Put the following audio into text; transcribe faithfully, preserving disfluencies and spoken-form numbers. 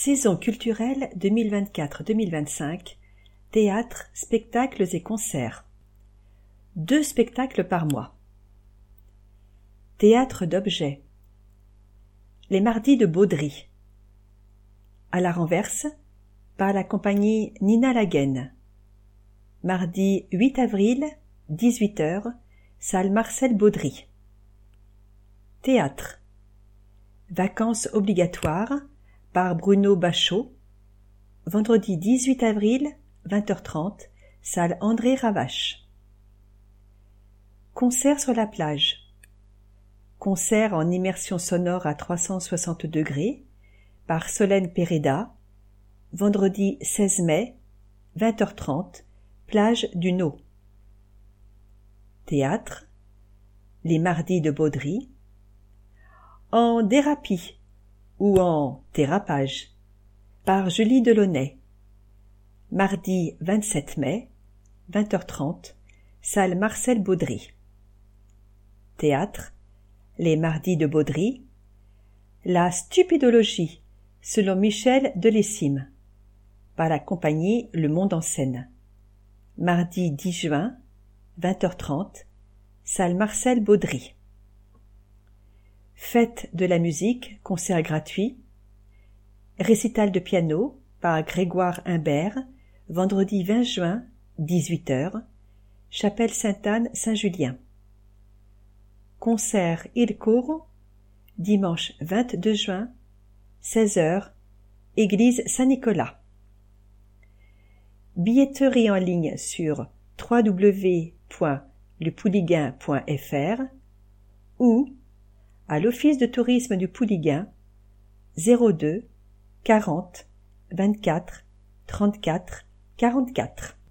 Saison culturelle deux mille vingt-quatre deux mille vingt-cinq, théâtre, spectacles et concerts. Deux spectacles par mois. Théâtre d'objets. Les mardis de Baudry. À la renverse, par la compagnie Nina Lagen. Mardi huit avril, dix-huit heures, salle Marcel Baudry. Théâtre. Vacances obligatoires, par Bruno Bachot. Vendredi dix-huit avril, vingt heures trente, salle André Ravache. Concert sur la plage. Concert en immersion sonore à trois cent soixante degrés, par Solène Pereda. Vendredi seize mai, vingt heures trente, plage du Nau. Théâtre. Les mardis de Baudry. En dérapie ou en dérapage, par Julie Delaunay. Mardi vingt-sept mai, vingt heures trente, salle Marcel Baudry. Théâtre. Les mardis de Baudry. La stupidologie, selon Michel Delessime, par la compagnie Le Monde en Scène. Mardi dix juin, vingt heures trente, salle Marcel Baudry. Fête de la musique, concert gratuit. Récital de piano par Grégoire Imbert, vendredi vingt juin, dix-huit heures, chapelle Sainte-Anne Saint-Julien. Concert Il Coro, dimanche vingt-deux juin, seize heures, église Saint-Nicolas. Billetterie en ligne sur w w w point le pouliguen point f r ou à l'Office de tourisme du Pouliguen, zéro deux quarante vingt-quatre trente-quatre quarante-quatre.